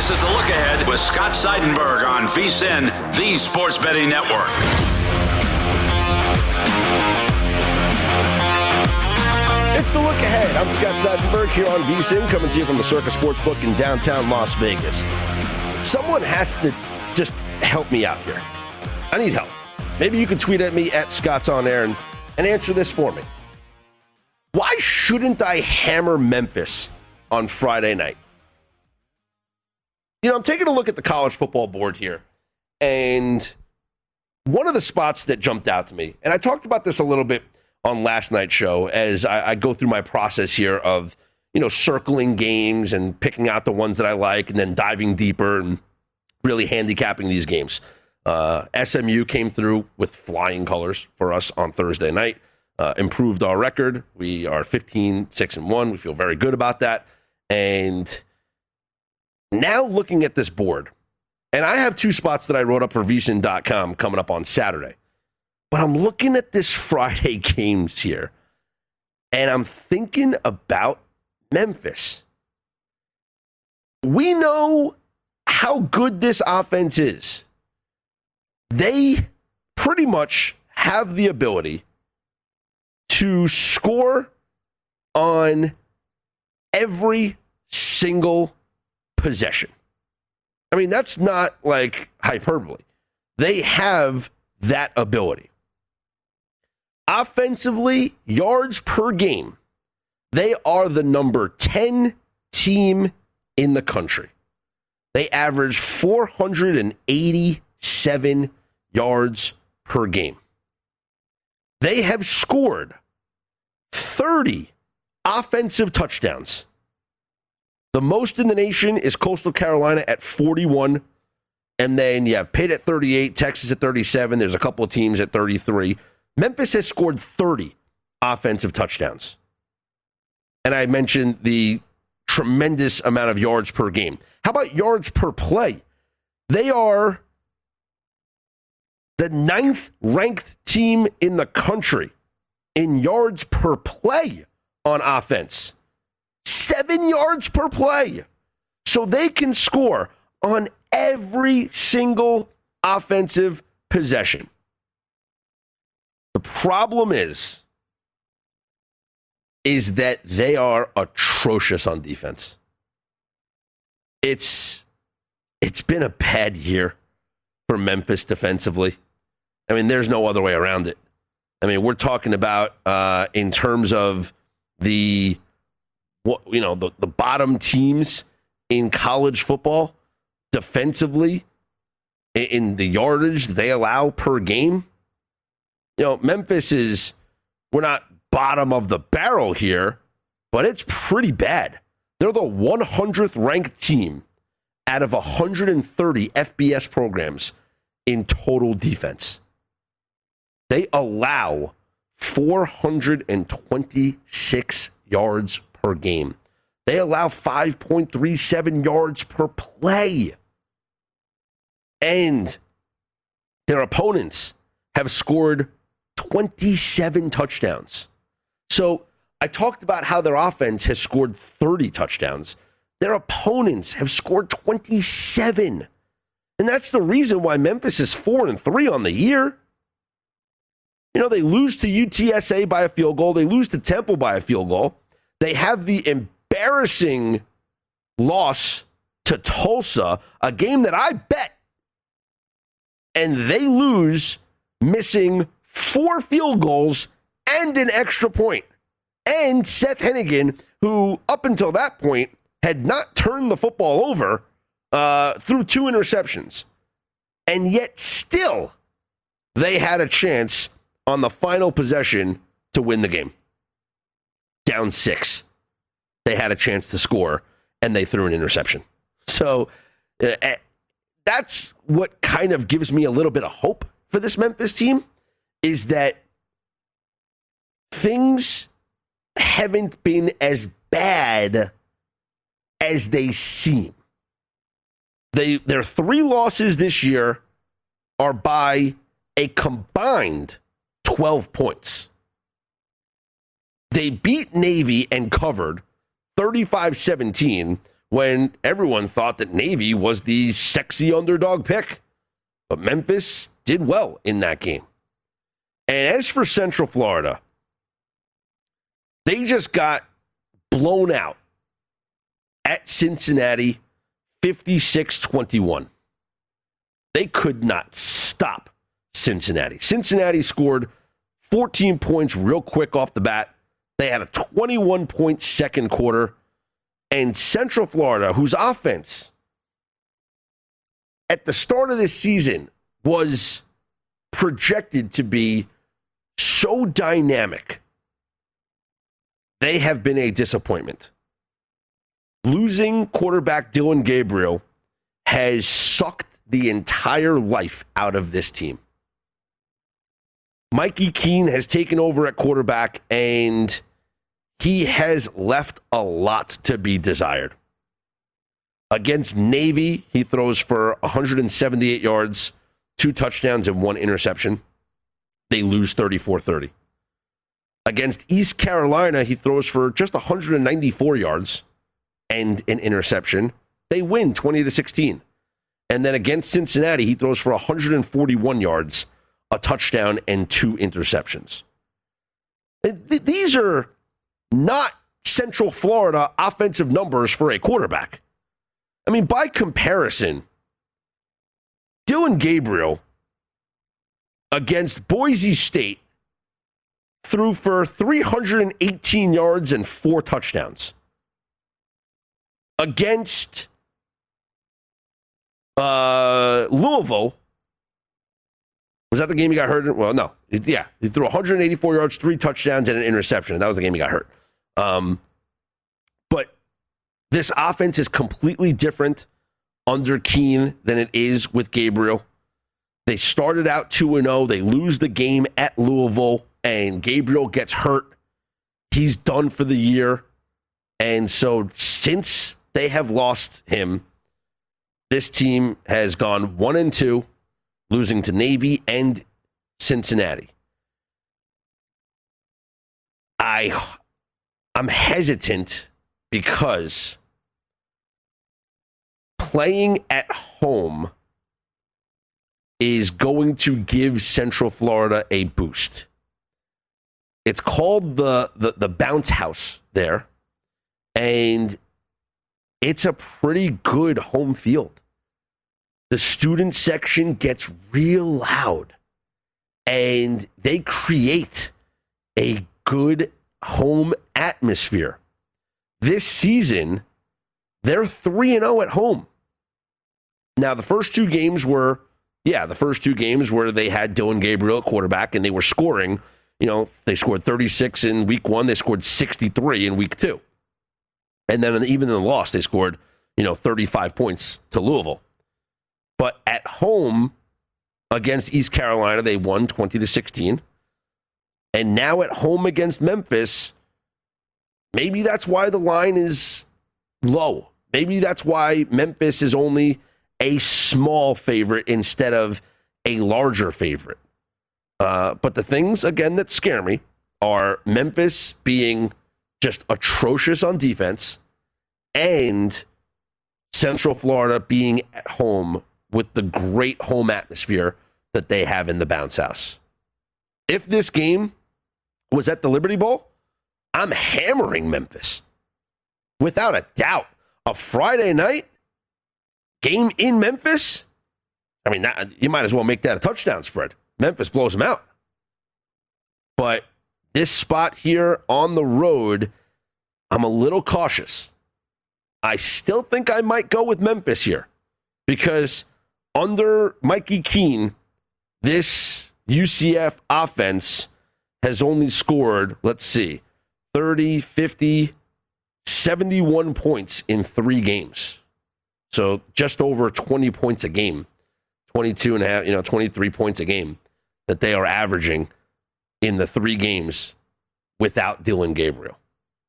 This is the Look Ahead with Scott Seidenberg on VSiN, the Sports Betting Network. It's the Look Ahead. I'm Scott Seidenberg here on VSiN, coming to you from the Circa Sportsbook in downtown Las Vegas. Someone has to just help me out here. I need help. Maybe you can tweet at me at Scott's On Air and answer this for me. Why shouldn't I hammer Memphis on Friday night? You know, I'm taking a look at the college football board here, and one of the spots that jumped out to me, and I talked about this a little bit on last night's show as I go through my process here of, you know, circling games and picking out the ones that I like and then diving deeper and really handicapping these games. SMU came through with flying colors for us on Thursday night, improved our record. We are 15-6-1. We feel very good about that. And now looking at this board, and I have two spots that I wrote up for VSiN.com coming up on Saturday, but I'm looking at this Friday games here, and I'm thinking about Memphis. We know how good this offense is. They pretty much have the ability to score on every single possession. I mean, that's not like hyperbole. They have that ability. Offensively, yards per game, they are the number 10 team in the country. They average 487 yards per game. They have scored 30 offensive touchdowns. The most in the nation is Coastal Carolina at 41. And then you have Pitt at 38, Texas at 37. There's a couple of teams at 33. Memphis has scored 30 offensive touchdowns. And I mentioned the tremendous amount of yards per game. How about yards per play? They are the 9th ranked team in the country in yards per play on offense. 7 yards per play. So they can score on every single offensive possession. The problem is that they are atrocious on defense. It's been a bad year for Memphis defensively. I mean, there's no other way around it. I mean, we're talking about in terms of the bottom teams in college football defensively in the yardage they allow per game. You know, Memphis we're not bottom of the barrel here, but it's pretty bad. They're the 100th ranked team out of 130 FBS programs in total defense. They allow 426 yards per game. They allow 5.37 yards per play. And their opponents have scored 27 touchdowns. So I talked about how their offense has scored 30 touchdowns. Their opponents have scored 27. And that's the reason why Memphis is 4-3 on the year. You know, they lose to UTSA by a field goal. They lose to Temple by a field goal. They have the embarrassing loss to Tulsa, a game that I bet. And they lose missing 4 field goals and an extra point. And Seth Hennigan, who up until that point had not turned the football over, threw 2 interceptions. And yet still, they had a chance on the final possession to win the game. Down 6. They had a chance to score, and they threw an interception. So that's what kind of gives me a little bit of hope for this Memphis team, is that things haven't been as bad as they seem. Their 3 losses this year are by a combined 12 points. They beat Navy and covered 35-17 when everyone thought that Navy was the sexy underdog pick. But Memphis did well in that game. And as for Central Florida, they just got blown out at Cincinnati 56-21. They could not stop Cincinnati. Cincinnati scored 14 points real quick off the bat. They had a 21-point second quarter. And Central Florida, whose offense at the start of this season was projected to be so dynamic, they have been a disappointment. Losing quarterback Dillon Gabriel has sucked the entire life out of this team. Mikey Keene has taken over at quarterback, and he has left a lot to be desired. Against Navy, he throws for 178 yards, 2 touchdowns, and 1 interception. They lose 34-30. Against East Carolina, he throws for just 194 yards and an interception. They win 20-16. And then against Cincinnati, he throws for 141 yards, a touchdown, and 2 interceptions. These are not Central Florida offensive numbers for a quarterback. I mean, by comparison, Dillon Gabriel against Boise State threw for 318 yards and 4 touchdowns. Against Louisville, was that the game he got hurt in? Well, no. He threw 184 yards, 3 touchdowns, and an interception. That was the game he got hurt. But this offense is completely different under Keene than it is with Gabriel. They started out 2-0. They lose the game at Louisville, and Gabriel gets hurt. He's done for the year. And so since they have lost him, this team has gone 1-2, losing to Navy and Cincinnati. I'm hesitant because playing at home is going to give Central Florida a boost. It's called the Bounce House there, and it's a pretty good home field. The student section gets real loud, and they create a good home atmosphere. This season, they're 3-0 at home. Now, the first two games where they had Dillon Gabriel at quarterback and they were scoring. They scored 36 in week 1. They scored 63 in week 2. And then even in the loss, they scored, 35 points to Louisville. But at home against East Carolina, they won 20-16. And now at home against Memphis, maybe that's why the line is low. Maybe that's why Memphis is only a small favorite instead of a larger favorite. But the things, again, that scare me are Memphis being just atrocious on defense and Central Florida being at home with the great home atmosphere that they have in the Bounce House. If this game was at the Liberty Bowl, I'm hammering Memphis. Without a doubt. A Friday night game in Memphis? I mean, you might as well make that a touchdown spread. Memphis blows them out. But this spot here on the road, I'm a little cautious. I still think I might go with Memphis here because under Mikey Keene, this UCF offense has only scored, 30, 50, 71 points in 3 games. So just over 20 points a game, 22 and a half, 23 points a game that they are averaging in the 3 games without Dillon Gabriel.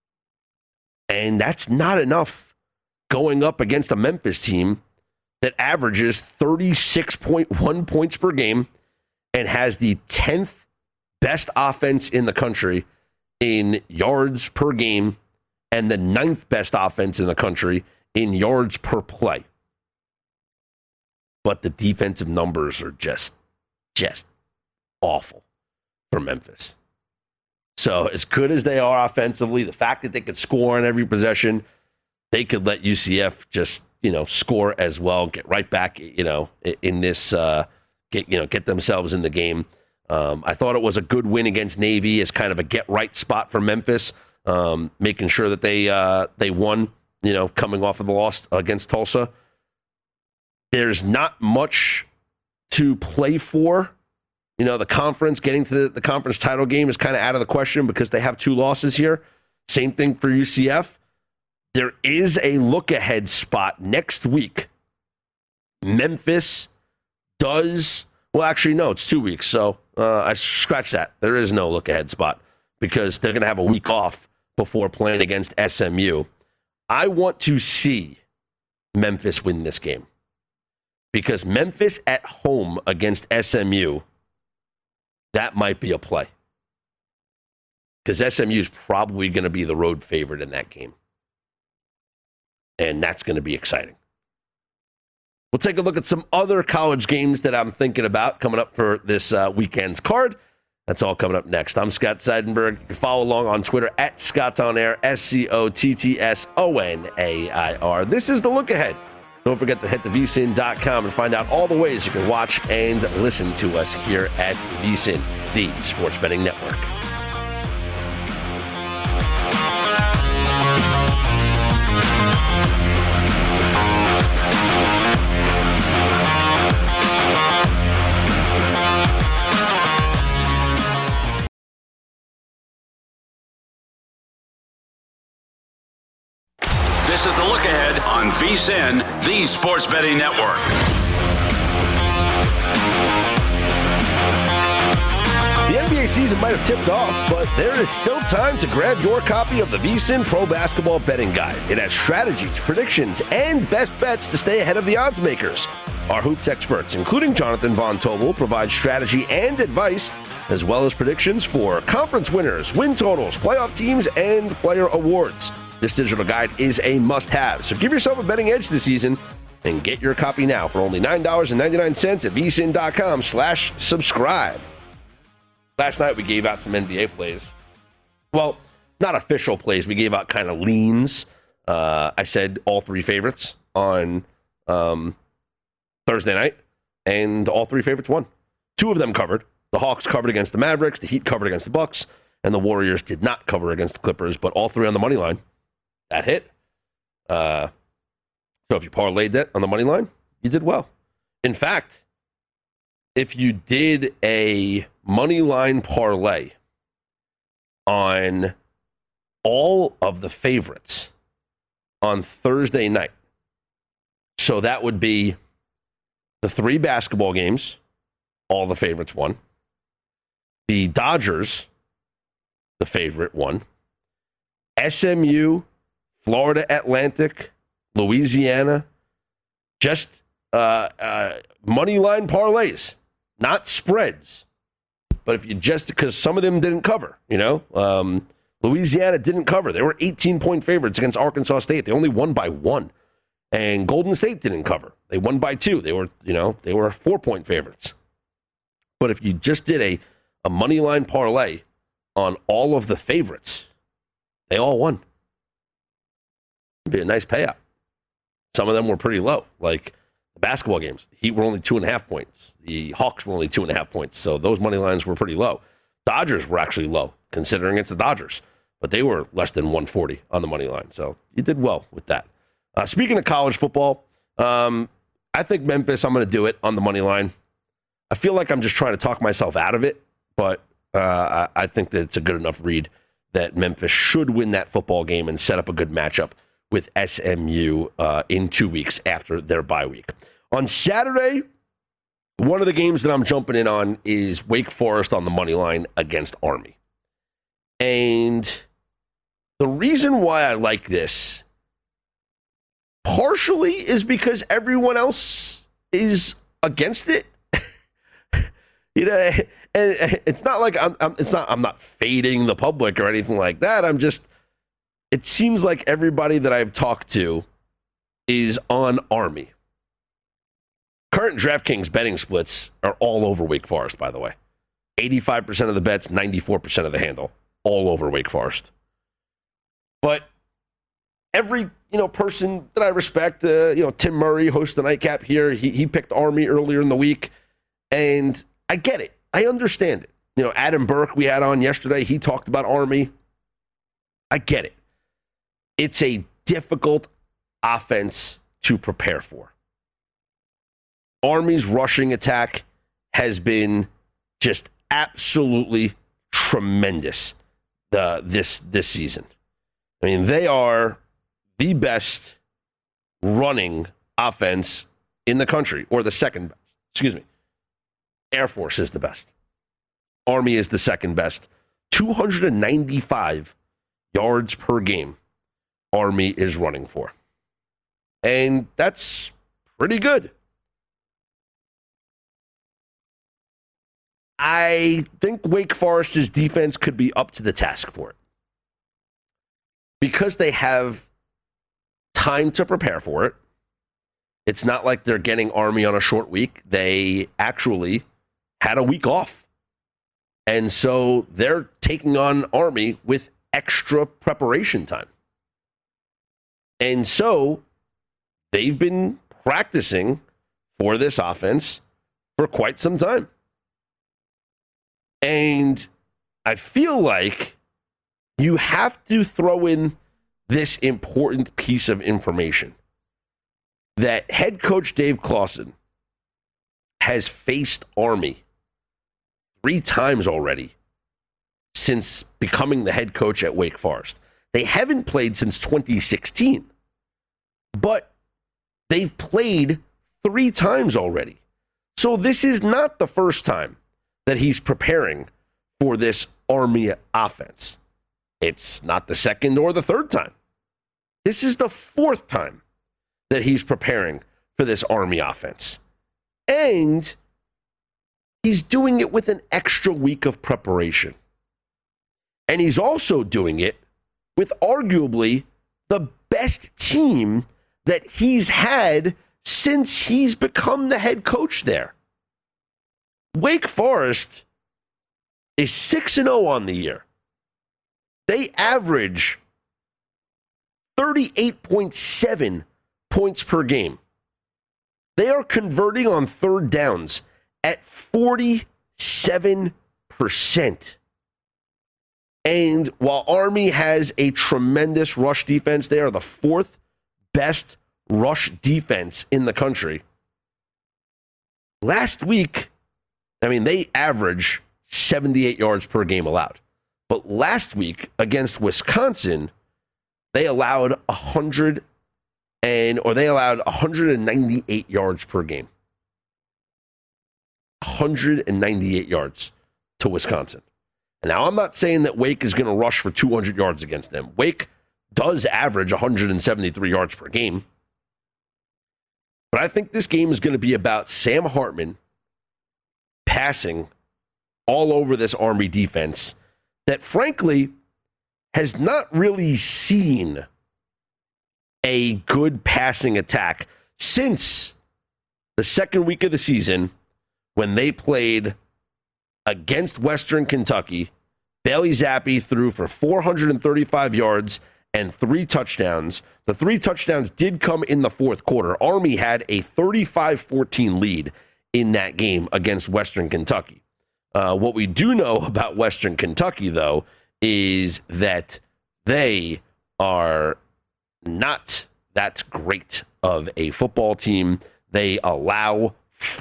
And that's not enough going up against a Memphis team that averages 36.1 points per game and has the 10th best offense in the country in yards per game and the 9th best offense in the country in yards per play. But the defensive numbers are just awful for Memphis. So as good as they are offensively, the fact that they could score on every possession, they could let UCF just, score as well, get right back, in this, get themselves in the game. I thought it was a good win against Navy as kind of a get-right spot for Memphis, making sure that they won, coming off of the loss against Tulsa. There's not much to play for. The conference, getting to the conference title game is kind of out of the question because they have 2 losses here. Same thing for UCF. There is a look-ahead spot next week. Memphis does, well, actually, no, it's 2 weeks. So I scratched that. There is no look-ahead spot because they're going to have a week off before playing against SMU. I want to see Memphis win this game because Memphis at home against SMU, that might be a play. Because SMU is probably going to be the road favorite in that game. And that's going to be exciting. We'll take a look at some other college games that I'm thinking about coming up for this weekend's card. That's all coming up next. I'm Scott Seidenberg. You can follow along on Twitter at ScottsOnAir, ScottsOnAir. This is The Look Ahead. Don't forget to hit the vsin.com and find out all the ways you can watch and listen to us here at VSiN, the Sports Betting Network. This is The Look Ahead on VSiN, the Sports Betting Network. The NBA season might have tipped off, but there is still time to grab your copy of the VSiN Pro Basketball Betting Guide. It has strategies, predictions, and best bets to stay ahead of the odds makers. Our hoops experts, including Jonathan Von Tobel, provide strategy and advice, as well as predictions for conference winners, win totals, playoff teams, and player awards. This digital guide is a must-have, so give yourself a betting edge this season and get your copy now for only $9.99 at vsin.com/subscribe. Last night we gave out some NBA plays. Well, not official plays. We gave out kind of leans. I said all 3 favorites on Thursday night, and all 3 favorites won. 2 of them covered. The Hawks covered against the Mavericks, the Heat covered against the Bucks, and the Warriors did not cover against the Clippers, but all 3 on the money line. That hit. So if you parlayed that on the money line, you did well. In fact, if you did a money line parlay on all of the favorites on Thursday night, so that would be the 3 basketball games, all the favorites won. The Dodgers, the favorite, won. SMU, Florida Atlantic, Louisiana, just money line parlays, not spreads. But if you just, because some of them didn't cover, Louisiana didn't cover. They were 18-point favorites against Arkansas State. They only won by 1. And Golden State didn't cover. They won by 2. They were 4-point favorites. But if you just did a money line parlay on all of the favorites, they all won. It'd be a nice payout. Some of them were pretty low, like the basketball games. The Heat were only 2.5 points. The Hawks were only 2.5 points. So those money lines were pretty low. Dodgers were actually low, considering it's the Dodgers, but they were less than 140 on the money line. So you did well with that. Speaking of college football, I think Memphis, I'm going to do it on the money line. I feel like I'm just trying to talk myself out of it, but I think that it's a good enough read that Memphis should win that football game and set up a good matchup with SMU in 2 weeks after their bye week. On Saturday, one of the games that I'm jumping in on is Wake Forest on the money line against Army. And the reason why I like this partially is because everyone else is against it. And it's not like I'm not fading the public or anything like that. It seems like everybody that I've talked to is on Army. Current DraftKings betting splits are all over Wake Forest, by the way. 85% of the bets, 94% of the handle, all over Wake Forest. But every person that I respect, Tim Murray, host of the Nightcap here, he picked Army earlier in the week, and I get it. I understand it. Adam Burke we had on yesterday, he talked about Army. I get it. It's a difficult offense to prepare for. Army's rushing attack has been just absolutely tremendous this season. I mean, they are the best running offense in the country, or the second best. Excuse me. Air Force is the best. Army is the second best. 295 yards per game Army is running for. And that's pretty good. I think Wake Forest's defense could be up to the task for it. Because they have time to prepare for it. It's not like they're getting Army on a short week. They actually had a week off. And so they're taking on Army with extra preparation time. And so they've been practicing for this offense for quite some time. And I feel like you have to throw in this important piece of information that head coach Dave Clawson has faced Army 3 times already since becoming the head coach at Wake Forest. They haven't played since 2016, but they've played 3 times already. So this is not the first time that he's preparing for this Army offense. It's not the second or the third time. This is the 4th time that he's preparing for this Army offense. And he's doing it with an extra week of preparation. And he's also doing it with arguably the best team that he's had since he's become the head coach there. Wake Forest is 6-0 on the year. They average 38.7 points per game. They are converting on third downs at 47%. And while Army has a tremendous rush defense, they are the 4th best rush defense in the country. Last week, they average 78 yards per game allowed. But last week against Wisconsin, they allowed 198 yards per game. 198 yards to Wisconsin. And now I'm not saying that Wake is going to rush for 200 yards against them. Wake does average 173 yards per game. But I think this game is going to be about Sam Hartman passing all over this Army defense that, frankly, has not really seen a good passing attack since the second week of the season when they played against Western Kentucky. Bailey Zappi threw for 435 yards and 3 touchdowns. The 3 touchdowns did come in the fourth quarter. Army had a 35-14 lead in that game against Western Kentucky. What we do know about Western Kentucky, though, is that they are not that great of a football team. They allow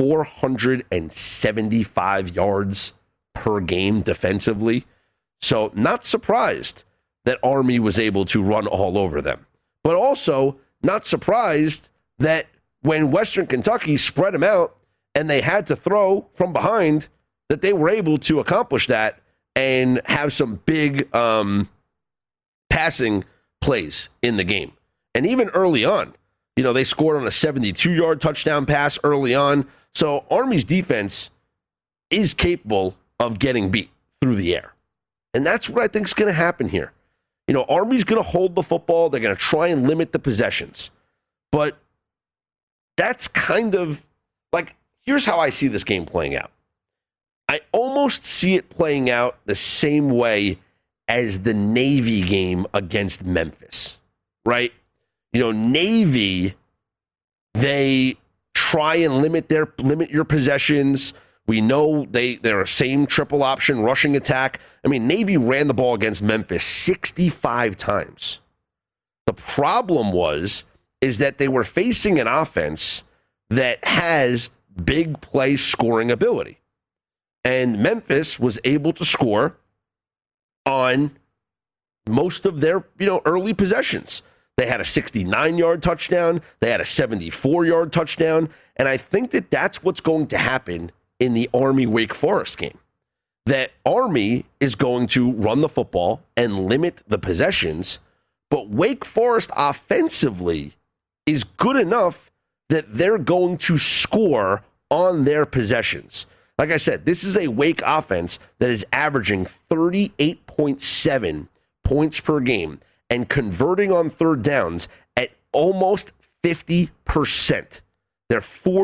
475 yards per game defensively. So not surprised that Army was able to run all over them. But also not surprised that when Western Kentucky spread them out and they had to throw from behind, that they were able to accomplish that and have some big passing plays in the game. And even early on, they scored on a 72-yard touchdown pass early on. So Army's defense is capable of getting beat through the air. And that's what I think is going to happen here. Army's going to hold the football. They're going to try and limit the possessions. But that's kind of like, here's how I see this game playing out. I almost see it playing out the same way as the Navy game against Memphis, right? Navy, they try and limit your possessions. We know they're a same triple option rushing attack. I mean, Navy ran the ball against Memphis 65 times. The problem is that they were facing an offense that has big play scoring ability. And Memphis was able to score on most of their, early possessions. They had a 69-yard touchdown. They had a 74-yard touchdown. And I think that that's what's going to happen in the Army-Wake Forest game. That Army is going to run the football and limit the possessions, but Wake Forest offensively is good enough that they're going to score on their possessions. Like I said, this is a Wake offense that is averaging 38.7 points per game and converting on third downs at almost 50%. They're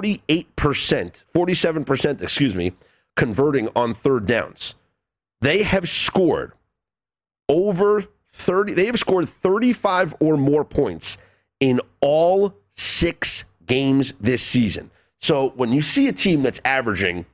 47%, converting on third downs. They have scored they have scored 35 or more points in all 6 games this season. So when you see a team that's averaging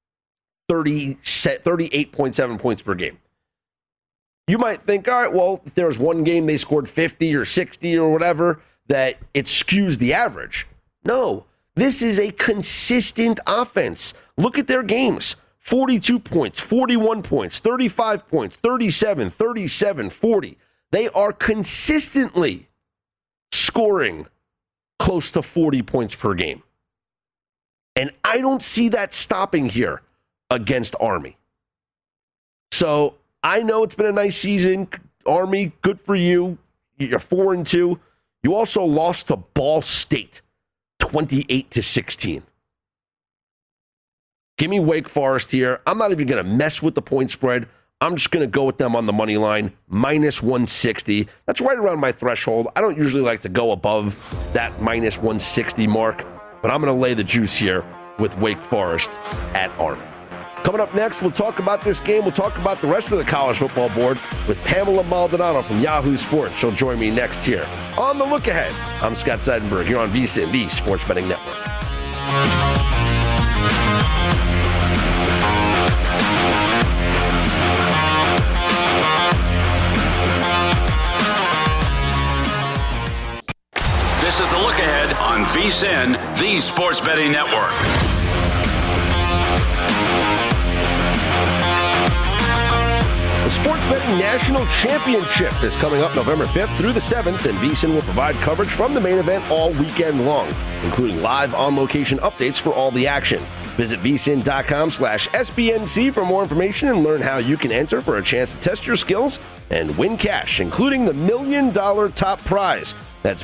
38.7 points per game, you might think, all right, well, if there's one game they scored 50 or 60 or whatever, that it skews the average. No, this is a consistent offense. Look at their games. 42 points, 41 points, 35 points, 37, 37, 40. They are consistently scoring close to 40 points per game. And I don't see that stopping here against Army. So I know it's been a nice season. Army, good for you. You're 4-2. You also lost to Ball State, 28-16. Give me Wake Forest here. I'm not even going to mess with the point spread. I'm just going to go with them on the money line, minus 160. That's right around my threshold. I don't usually like to go above that minus 160 mark, but I'm going to lay the juice here with Wake Forest at Army. Coming up next, we'll talk about this game. We'll talk about the rest of the college football board with Pamela Maldonado from Yahoo Sports. She'll join me next here on The Look Ahead. I'm Scott Seidenberg here on VSiN, the Sports Betting Network. This is The Look Ahead on VSiN, the Sports Betting Network. The Sports Betting National Championship is coming up November 5th through the 7th, and VSiN will provide coverage from the main event all weekend long, including live on-location updates for all the action. Visit vsin.com/SBNC for more information and learn how you can enter for a chance to test your skills and win cash, including the $1 million top prize. That's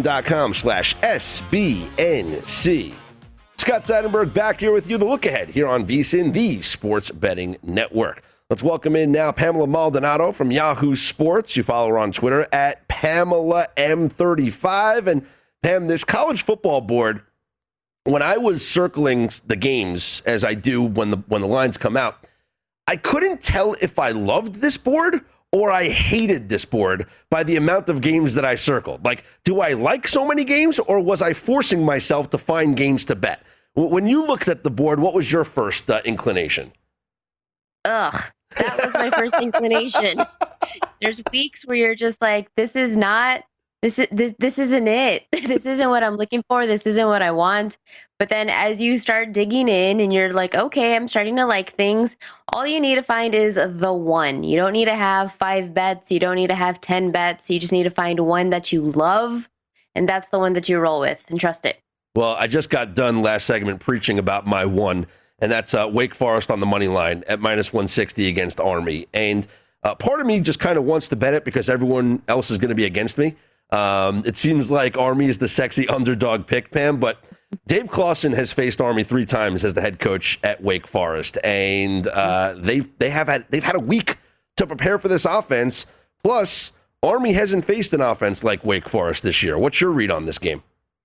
vsin.com/SBNC. Scott Seidenberg back here with you. The Look Ahead here on VSiN, the Sports Betting Network. Let's welcome in now Pamela Maldonado from Yahoo Sports. You follow her on Twitter at PamelaM35. And Pam, this college football board, when I was circling the games, as I do when the lines come out, I couldn't tell if I loved this board or I hated this board by the amount of games that I circled. Like, do I like so many games, or was I forcing myself to find games to bet? When you looked at the board, what was your first inclination? Ugh, that was my first inclination. There's weeks where you're just like, this isn't it. This isn't what I'm looking for. This isn't what I want. But then as you start digging in and you're like, okay, I'm starting to like things, all you need to find is the one. You don't need to have 5 bets. You don't need to have 10 bets. You just need to find one that you love, and that's the one that you roll with, and trust it. Well, I just got done last segment preaching about my one, and that's Wake Forest on the money line at minus 160 against Army. And part of me just kind of wants to bet it because everyone else is going to be against me. It seems like Army is the sexy underdog pick, Pam, but Dave Clawson has faced Army 3 times as the head coach at Wake Forest, and they've had a week to prepare for this offense. Plus, Army hasn't faced an offense like Wake Forest this year. What's your read on this game?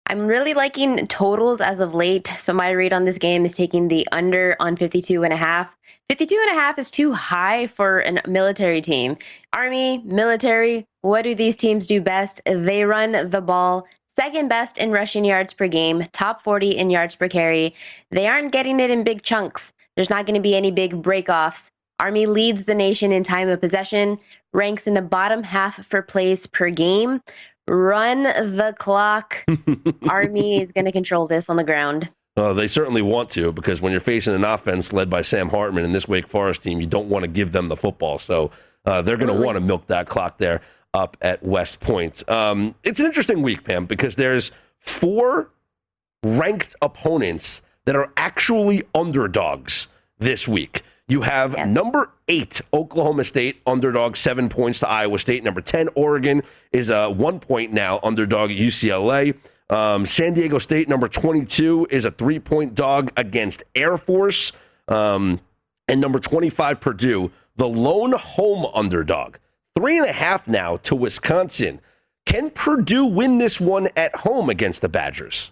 I'm really liking totals as of late. So my read on this game is taking the under on 52.5. 52.5 is too high for a military team. Army, military, what do these teams do best? They run the ball. Second best in rushing yards per game, top 40 in yards per carry. They aren't getting it in big chunks. There's not going to be any big breakoffs. Army leads the nation in time of possession, ranks in the bottom half for plays per game. Run the clock. Army is going to control this on the ground. They certainly want to, because when you're facing an offense led by Sam Hartman in this Wake Forest team, you don't want to give them the football. So they're going to want to milk that clock there up at West Point. It's an interesting week, Pam, because there's 4 ranked opponents that are actually underdogs this week. You have number 8, Oklahoma State, underdog 7 points to Iowa State. Number 10, Oregon is a 1 point now underdog at UCLA. San Diego State, number 22, is a 3-point dog against Air Force. And number 25, Purdue, the lone home underdog. 3.5 now to Wisconsin. Can Purdue win this one at home against the Badgers?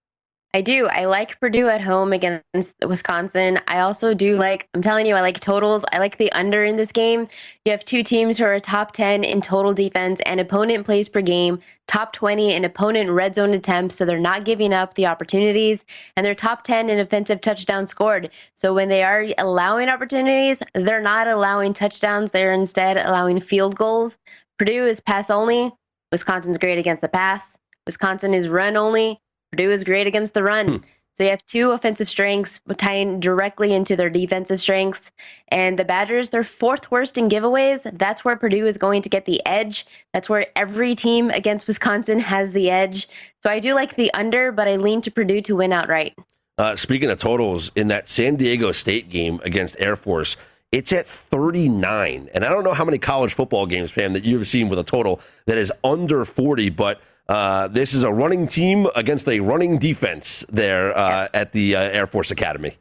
I do. I like Purdue at home against Wisconsin. I also do I'm telling you, I like totals. I like the under in this game. You have 2 teams who are top 10 in total defense and opponent plays per game, top 20 in opponent red zone attempts, so they're not giving up the opportunities, and they're top 10 in offensive touchdowns scored. So when they are allowing opportunities, they're not allowing touchdowns. They're instead allowing field goals. Purdue is pass only. Wisconsin's great against the pass. Wisconsin is run only. Purdue is great against the run. So you have 2 offensive strengths tying directly into their defensive strengths. And the Badgers, they're 4th worst in giveaways. That's where Purdue is going to get the edge. That's where every team against Wisconsin has the edge. So I do like the under, but I lean to Purdue to win outright. Speaking of totals, in that San Diego State game against Air Force, it's at 39. And I don't know how many college football games, Pam, that you've seen with a total that is under 40, but this is a running team against a running defense there at the Air Force Academy.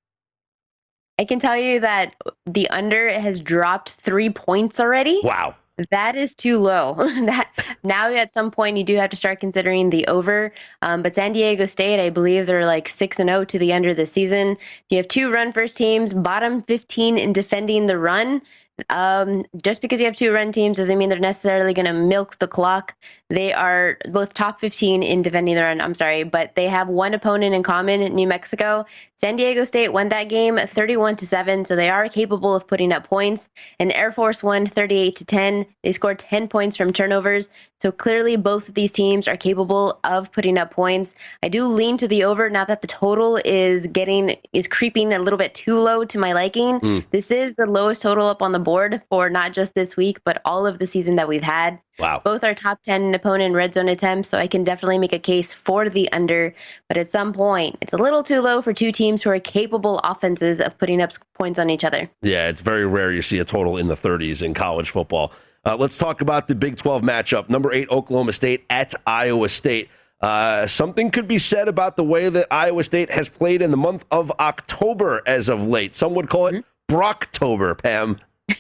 I can tell you that the under has dropped 3 points already. Wow. That is too low. That now at some point you do have to start considering the over. But San Diego State, I believe they're 6-0 to the under this season. You have 2 run first teams, bottom 15 in defending the run. Just because you have 2 run teams doesn't mean they're necessarily going to milk the clock. They are both top 15 in defending the run, but they have 1 opponent in common, New Mexico. San Diego State won that game 31-7, so they are capable of putting up points. And Air Force won 38-10. They scored 10 points from turnovers. So clearly both of these teams are capable of putting up points. I do lean to the over now that the total is creeping a little bit too low to my liking. This is the lowest total up on the board for not just this week, but all of the season that we've had. Wow. Both are top 10 in opponent red zone attempts, so I can definitely make a case for the under. But at some point, it's a little too low for 2 teams who are capable offenses of putting up points on each other. Yeah, it's very rare you see a total in the 30s in college football. Let's talk about the Big 12 matchup. Number 8, Oklahoma State at Iowa State. Something could be said about the way that Iowa State has played in the month of October as of late. Some would call it Brocktober, Pam.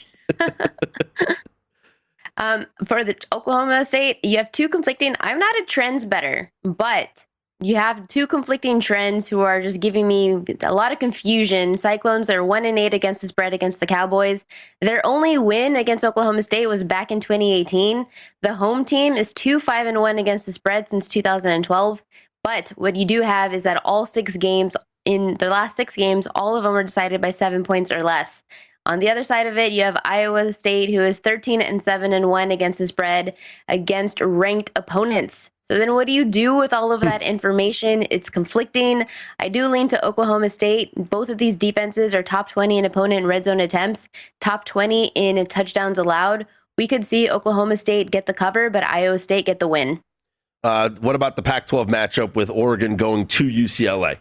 For the Oklahoma State, you have 2 conflicting. I'm not a trends better, but you have 2 conflicting trends who are just giving me a lot of confusion. Cyclones, they're 1-8 against the spread against the Cowboys. Their only win against Oklahoma State was back in 2018. The home team is 2-5-1 against the spread since 2012. But what you do have is that all 6 games, in the last 6 games, all of them were decided by 7 points or less. On the other side of it, you have Iowa State, who is 13-7-1 against the spread against ranked opponents. So then what do you do with all of that information? It's conflicting. I do lean to Oklahoma State. Both of these defenses are top 20 in opponent red zone attempts, top 20 in touchdowns allowed. We could see Oklahoma State get the cover, but Iowa State get the win. What about the Pac-12 matchup with Oregon going to UCLA?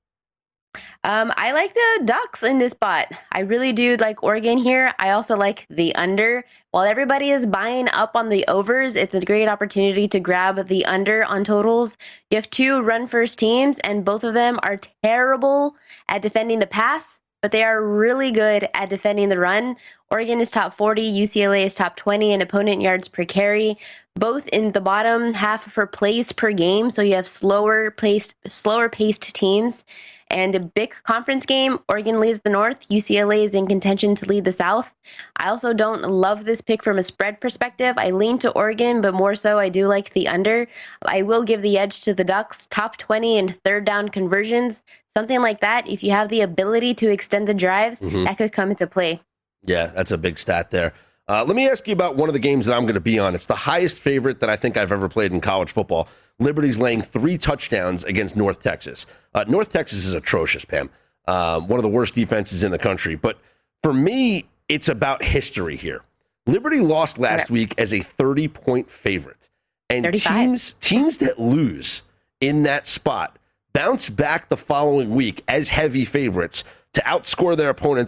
I like the Ducks in this spot. I really do like Oregon here. I also like the under. While everybody is buying up on the overs, it's a great opportunity to grab the under on totals. You have 2 run-first teams, and both of them are terrible at defending the pass, but they are really good at defending the run. Oregon is top 40, UCLA is top 20 in opponent yards per carry, both in the bottom half for plays per game. So you have slower paced teams. And a big conference game, Oregon leads the North. UCLA is in contention to lead the South. I also don't love this pick from a spread perspective. I lean to Oregon, but more so I do like the under. I will give the edge to the Ducks, top 20 in third down conversions. Something like that, if you have the ability to extend the drives, that could come into play. Yeah, that's a big stat there. Let me ask you about one of the games that I'm going to be on. It's the highest favorite that I think I've ever played in college football. Liberty's laying 3 touchdowns against North Texas. North Texas is atrocious, Pam. One of the worst defenses in the country. But for me, it's about history here. Liberty lost last week as a 30-point favorite. And teams that lose in that spot bounce back the following week as heavy favorites to outscore their opponents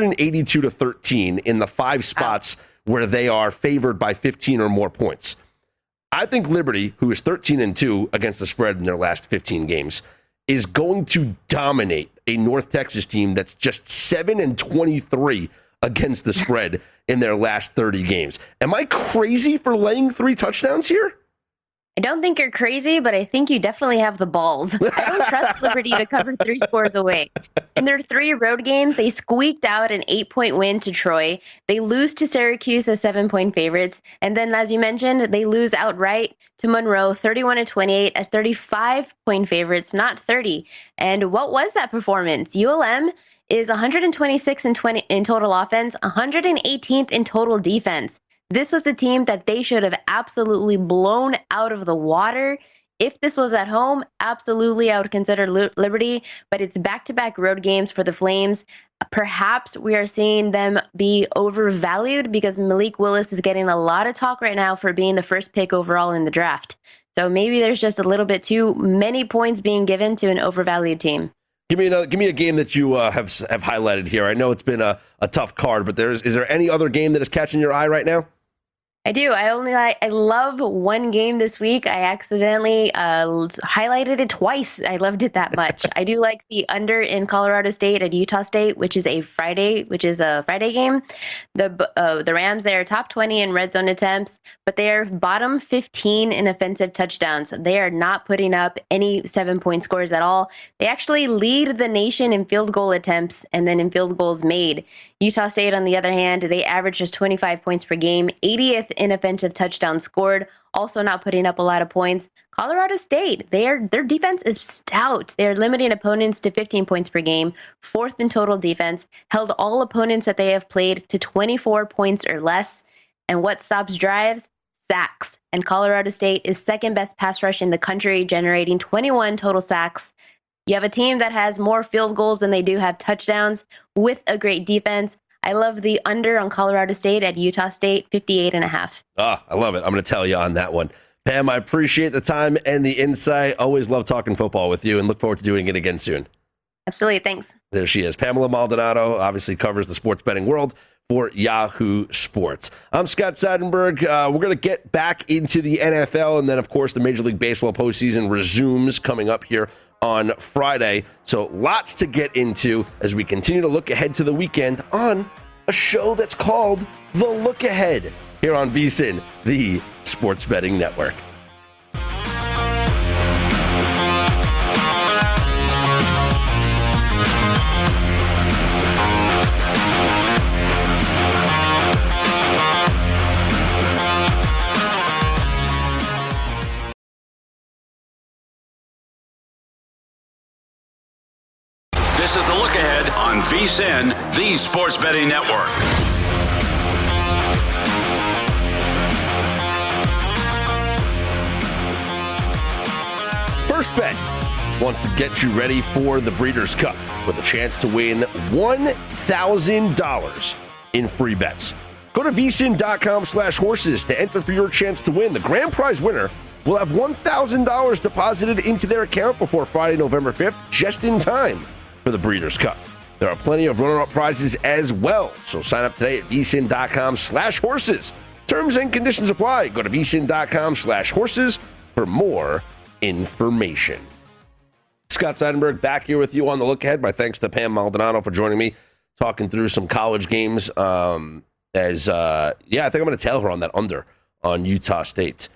182-13 in the 5 spots where they are favored by 15 or more points. I think Liberty, who is 13-2 against the spread in their last 15 games, is going to dominate a North Texas team that's just 7-23 against the spread in their last 30 games. Am I crazy for laying 3 touchdowns here? I don't think you're crazy, but I think you definitely have the balls. I don't trust Liberty to cover 3 scores away. In their 3 road games, they squeaked out an 8-point win to Troy. They lose to Syracuse as 7-point favorites. And then, as you mentioned, they lose outright to Monroe, 31-28 as 35-point favorites, not 30. And what was that performance? ULM is 126 in total offense, 118th in total defense. This was a team that they should have absolutely blown out of the water. If this was at home, absolutely I would consider Liberty, but it's back-to-back road games for the Flames. Perhaps we are seeing them be overvalued because Malik Willis is getting a lot of talk right now for being the first pick overall in the draft. So maybe there's just a little bit too many points being given to an overvalued team. Give me a game that you have highlighted here. I know it's been a tough card, but is there any other game that is catching your eye right now? I do. I love one game this week. I accidentally highlighted it twice. I loved it that much. I do like the under in Colorado State at Utah State, which is a Friday game. The Rams, they are top 20 in red zone attempts, but they are bottom 15 in offensive touchdowns. They are not putting up any 7-point scores at all. They actually lead the nation in field goal attempts and then in field goals made. Utah State, on the other hand, they average just 25 points per game, 80th in offensive touchdowns scored, also not putting up a lot of points. Colorado State, their defense is stout. They're limiting opponents to 15 points per game, 4th in total defense, held all opponents that they have played to 24 points or less. And what stops drives? Sacks. And Colorado State is second best pass rush in the country, generating 21 total sacks. You have a team that has more field goals than they do have touchdowns with a great defense. I love the under on Colorado State at Utah State, 58.5. I love it. I'm going to tell you on that one. Pam, I appreciate the time and the insight. Always love talking football with you and look forward to doing it again soon. Absolutely. Thanks. There she is. Pamela Maldonado obviously covers the sports betting world for Yahoo Sports. I'm Scott Seidenberg. We're going to get back into the NFL, and then, of course, the Major League Baseball postseason resumes coming up here on Friday. So lots to get into as we continue to look ahead to the weekend on a show that's called The Look Ahead here on VSiN, the Sports Betting Network. This is The Look Ahead on VSiN, the Sports Betting Network. First Bet wants to get you ready for the Breeders' Cup with a chance to win $1,000 in free bets. Go to vsin.com/horses to enter for your chance to win. The grand prize winner will have $1,000 deposited into their account before Friday, November 5th, just in time for the Breeders' Cup. There are plenty of runner-up prizes as well, so sign up today at vsin.com/horses. Terms and conditions apply. Go to vsin.com/horses for more information. Scott Scott Seidenberg back here with you on the look ahead. My thanks to Pam Maldonado for joining me, talking through some college games. I think I'm going to tail her on that under on Utah State.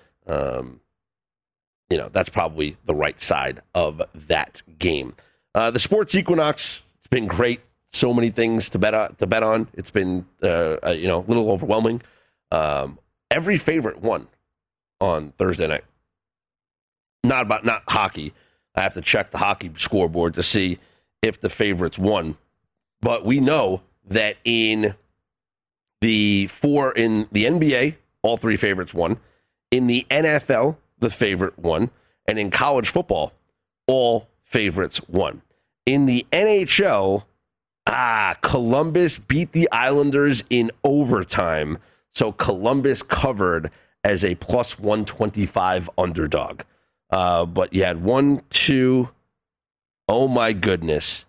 That's probably the right side of that game. The Sports Equinox, it's been great. So many things to bet on. It's been a little overwhelming. Every favorite won on Thursday night. Not hockey. I have to check the hockey scoreboard to see if the favorites won. But we know that in the NBA, all three favorites won. In the NFL, the favorite won. And in college football, all favorites won. In the NHL, Columbus beat the Islanders in overtime. So Columbus covered as a plus 125 underdog. But you had 1, 2. Oh my goodness.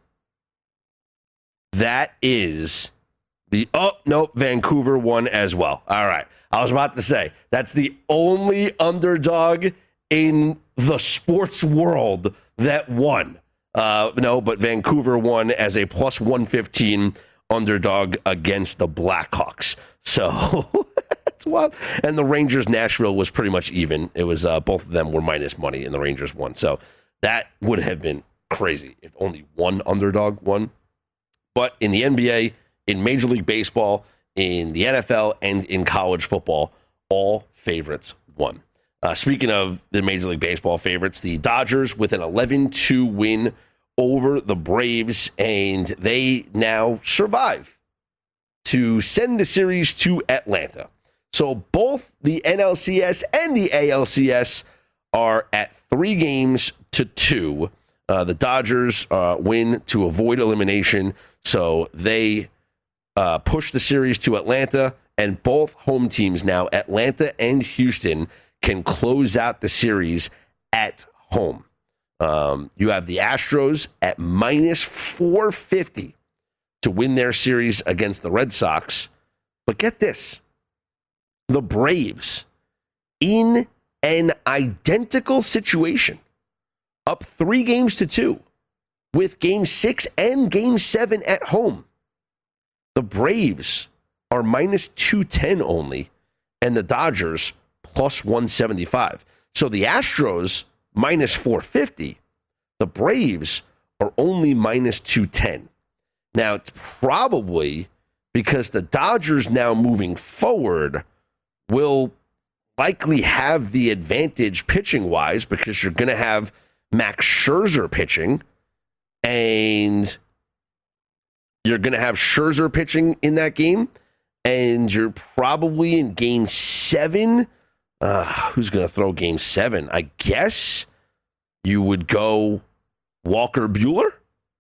That is Vancouver won as well. All right. I was about to say, that's the only underdog in the sports world that won. But Vancouver won as a plus 115 underdog against the Blackhawks. So it's wild. And the Rangers Nashville was pretty much even. It was both of them were minus money and the Rangers won. So that would have been crazy if only one underdog won. But in the NBA, in Major League Baseball, in the NFL, and in college football, all favorites won. Speaking of the Major League Baseball favorites, the Dodgers with an 11-2 win over the Braves, and they now survive to send the series to Atlanta. So both the NLCS and the ALCS are at 3-2. The Dodgers win to avoid elimination, so they push the series to Atlanta, and both home teams now, Atlanta and Houston, can close out the series at home. You have the Astros at minus 450 to win their series against the Red Sox. But get this, the Braves, in an identical situation, up 3-2, with Game 6 and Game 7 at home. The Braves are minus 210 only, and the Dodgers plus 175. So the Astros minus 450. The Braves are only minus 210. Now, it's probably because the Dodgers now moving forward will likely have the advantage pitching-wise because you're going to have Max Scherzer pitching, and you're going to have Scherzer pitching in that game, and you're probably in Game 7. Who's going to throw Game 7? I guess you would go Walker Buehler.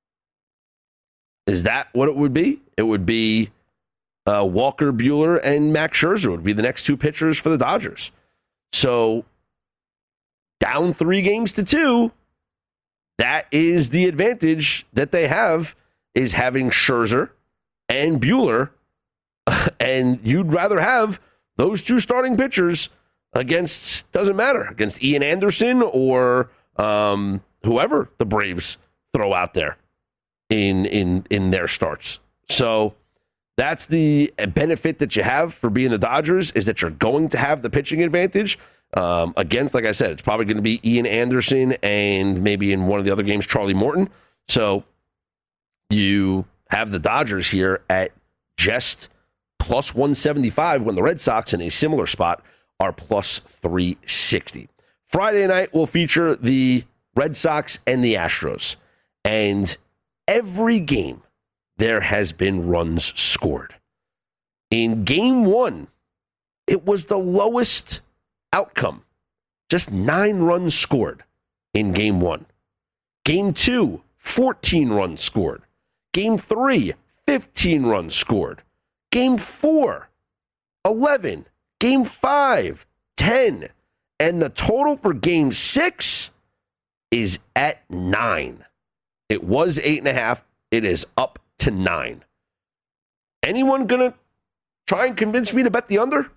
Is that what it would be? It would be Walker Buehler and Max Scherzer would be the next two pitchers for the Dodgers. So down 3-2, that is the advantage that they have, is having Scherzer and Buehler. And you'd rather have those two starting pitchers against, doesn't matter, against Ian Anderson or whoever the Braves throw out there in their starts. So that's the benefit that you have for being the Dodgers, is that you're going to have the pitching advantage against, like I said, it's probably going to be Ian Anderson and maybe in one of the other games, Charlie Morton. So you have the Dodgers here at just plus 175 when the Red Sox, in a similar spot, are plus 360. Friday night will feature the Red Sox and the Astros. And every game, there has been runs scored. In Game 1, it was the lowest outcome. Just 9 runs scored in Game 1. Game 2, 14 runs scored. Game 3, 15 runs scored. Game 4, 11. Game 5, 10. And the total for Game 6 is at 9. It was 8.5. It is up to 9. Anyone going to try and convince me to bet the under?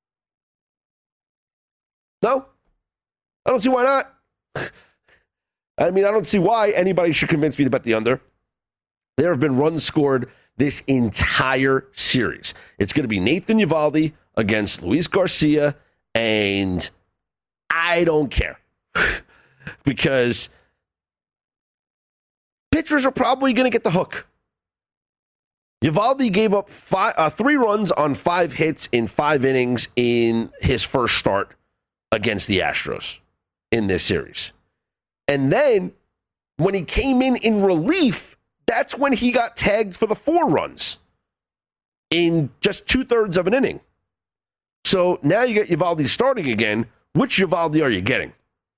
No? I don't see why not. I mean, I don't see why anybody should convince me to bet the under. There have been runs scored this entire series. It's going to be Nathan Eovaldi against Luis Garcia, and I don't care because pitchers are probably going to get the hook. Eovaldi gave up 3 runs on 5 hits in 5 innings in his first start against the Astros in this series. And then when he came in relief, that's when he got tagged for the 4 runs in just 2/3 of an inning. So now you get Eovaldi starting again. Which Eovaldi are you getting?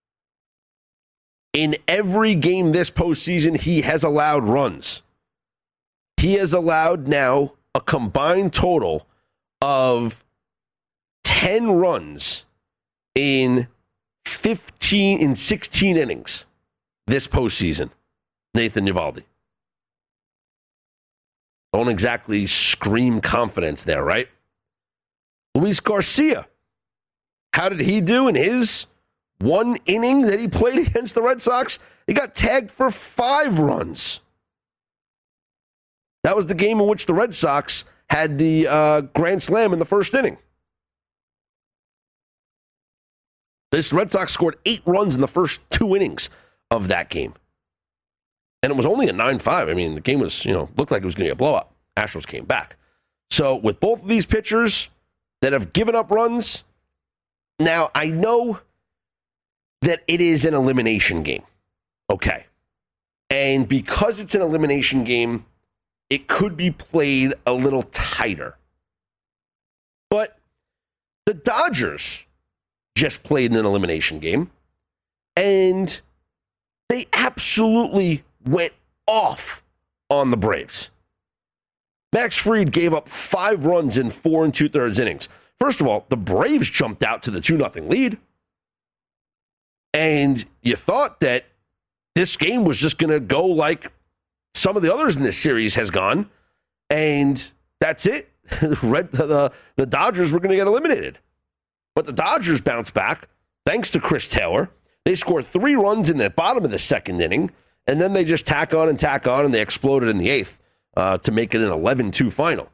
In every game this postseason, he has allowed runs. He has allowed now a combined total of 10 runs in 16 innings this postseason. Nathan Eovaldi. Don't exactly scream confidence there, right? Luis Garcia. How did he do in his 1 inning that he played against the Red Sox? He got tagged for 5 runs. That was the game in which the Red Sox had the grand slam in the first inning. This Red Sox scored 8 runs in the first 2 innings of that game. And it was only a 9-5. I mean, the game was, looked like it was going to be a blowout. Astros came back. So with both of these pitchers that have given up runs, now I know that it is an elimination game. Okay. And because it's an elimination game, it could be played a little tighter. But the Dodgers just played in an elimination game, and they absolutely went off on the Braves. Max Fried gave up 5 runs in 4 2/3 innings. First of all, the Braves jumped out to the 2-0 lead. And you thought that this game was just going to go like some of the others in this series has gone. And that's it. The Dodgers were going to get eliminated. But the Dodgers bounced back thanks to Chris Taylor. They scored 3 runs in the bottom of the 2nd inning. And then they just tack on, and they exploded in the 8th to make it an 11-2 final.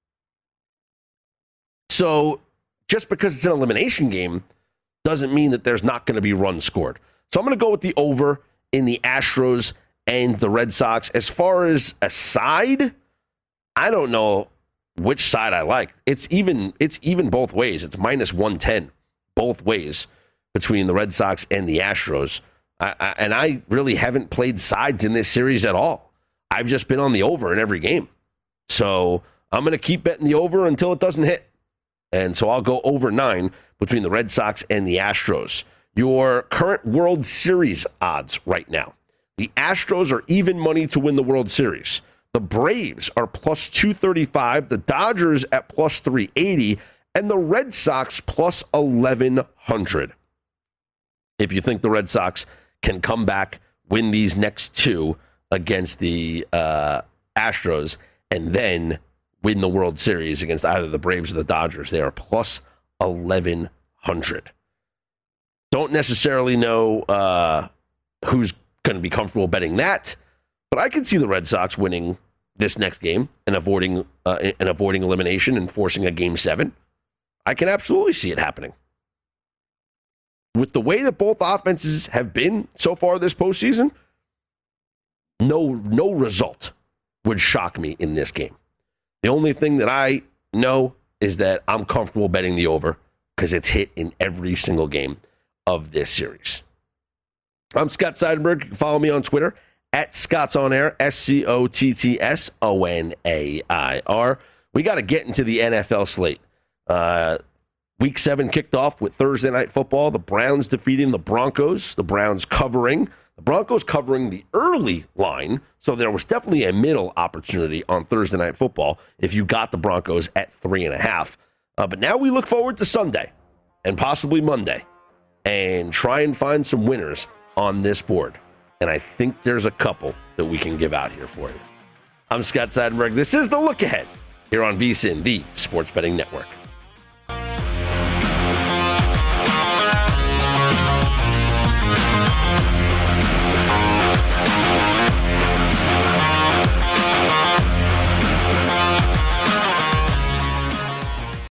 So just because it's an elimination game doesn't mean that there's not going to be runs scored. So I'm going to go with the over in the Astros and the Red Sox. As far as a side, I don't know which side I like. It's even both ways. It's -110 both ways between the Red Sox and the Astros. And I really haven't played sides in this series at all. I've just been on the over in every game. So I'm going to keep betting the over until it doesn't hit. And so I'll go over 9 between the Red Sox and the Astros. Your current World Series odds right now. The Astros are even money to win the World Series. The Braves are plus 235, the Dodgers at plus 380, and the Red Sox plus 1,100. If you think the Red Sox can come back, win these next 2 against the Astros, and then win the World Series against either the Braves or the Dodgers, they are plus 1,100. Don't necessarily know who's going to be comfortable betting that, but I can see the Red Sox winning this next game and avoiding elimination and forcing a Game 7. I can absolutely see it happening. With the way that both offenses have been so far this postseason, no result would shock me in this game. The only thing that I know is that I'm comfortable betting the over because it's hit in every single game of this series. I'm Scott Seidenberg. You can follow me on Twitter at ScottsOnAir, ScottsOnair. We got to get into the NFL slate. Week 7 kicked off with Thursday Night Football. The Browns defeating the Broncos. The Browns covering. The Broncos covering the early line. So there was definitely a middle opportunity on Thursday Night Football if you got the Broncos at 3.5. But now we look forward to Sunday and possibly Monday and try and find some winners on this board. And I think there's a couple that we can give out here for you. I'm Scott Seidenberg. This is The Look Ahead here on VSiN, the Sports Betting Network.